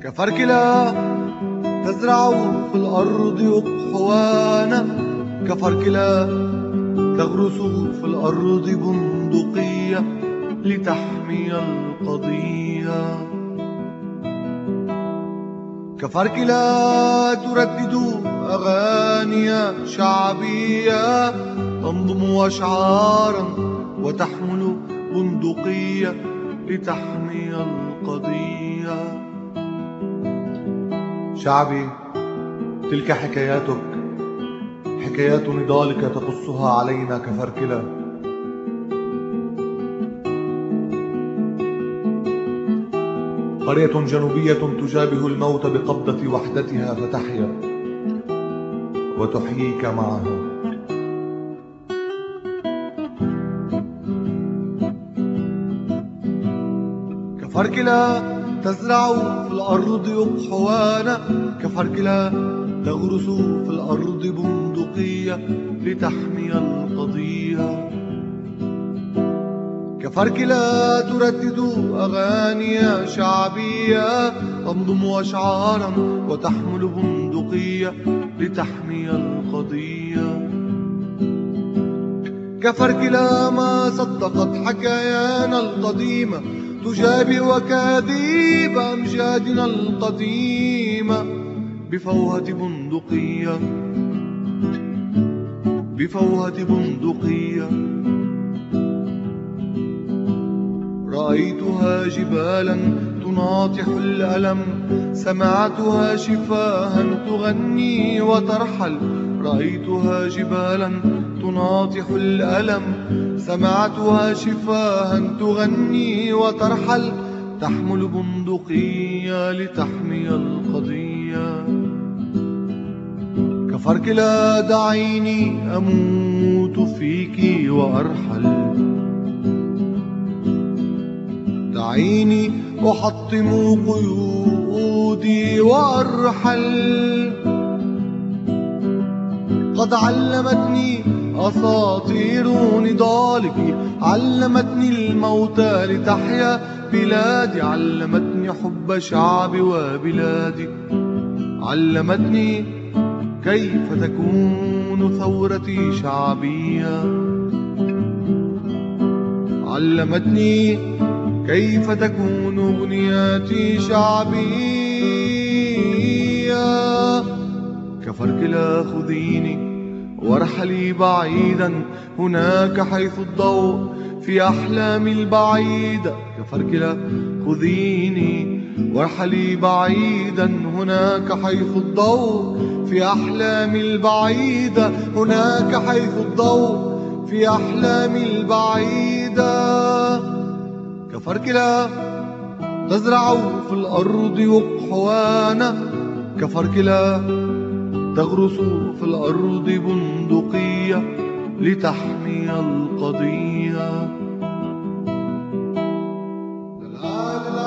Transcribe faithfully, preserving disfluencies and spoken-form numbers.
كفركلة تزرع في الأرض أقحوانا، كفركلة تغرس في الأرض بندقية لتحمي القضية، كفركلة تردد أغاني شعبية، تنظم أشعارا وتحمل بندقية لتحمي القضية. شعبي، تلك حكاياتك، حكايات نضالك تقصها علينا كفركلة. قرية جنوبية تجابه الموت بقبضة وحدتها فتحيا وتحييك معها. كفركلة تزرع في الأرض أقحوانا، كفركلة تغرس في الأرض بندقية لتحمي القضية، كفركلة تردد أغاني شعبية، تنظم أشعارا وتحمل بندقية لتحمي القضية. كفركلة ما صدقت حكايانا القديمة، تجابه أكاذيب أمجادنا القديمة بفوهة بندقية، بفوهة بندقية. رأيتها جبالا تناطح الألم، سمعتها شفاها تغني وترحل. رأيتها جبالا تناطح الألم، سمعتها شفاها تغني وترحل، تحمل بندقية لتحمي القضية. كفركلة دعيني أموت فيك وأرحل، دعيني أحطم قيودي وأرحل. قد علمتني أساطير نضالك، علمتني الموت لتحيا بلادي، علمتني حب شعبي وبلادي، علمتني كيف تكون ثورتي شعبية، علمتني كيف تكون أغنياتي شعبية. كفركلة خذيني وارحلي بعيدا، هناك حيث الضوء في أحلامي البعيدة. كفركلة خذيني وارحلي بعيدا، هناك حيث الضوء في أحلامي البعيدة، هناك حيث الضوء في أحلامي البعيدة. كفركلة تزرع في الأرض أقحوانا، كفركلة تغرس في الأرض بندقية لتحمي القضية.